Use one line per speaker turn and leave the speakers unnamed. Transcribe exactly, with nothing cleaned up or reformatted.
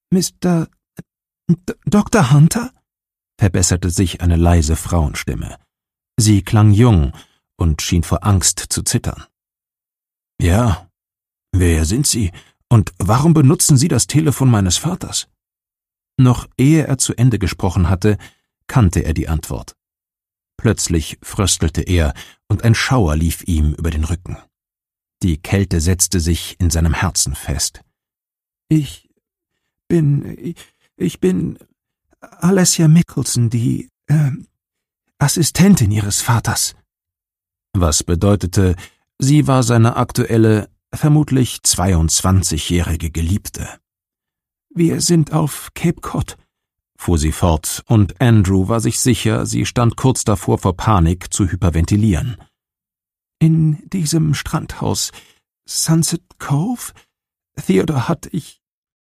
Mister D- Doktor Hunter?« verbesserte sich eine leise Frauenstimme. Sie klang jung und schien vor Angst zu zittern. »Ja, wer sind Sie und warum benutzen Sie das Telefon meines Vaters?« Noch ehe er zu Ende gesprochen hatte, kannte er die Antwort. Plötzlich fröstelte er, und ein Schauer lief ihm über den Rücken. Die Kälte setzte sich in seinem Herzen fest. »Ich bin, ich bin Alessia Michelson, die äh, Assistentin Ihres Vaters.« Was bedeutete, sie war seine aktuelle, vermutlich zweiundzwanzigjährige Geliebte. »Wir sind auf Cape Cod«, fuhr sie fort, und Andrew war sich sicher, sie stand kurz davor, vor Panik zu hyperventilieren. »In diesem Strandhaus, Sunset Cove? Theodore hat, ich,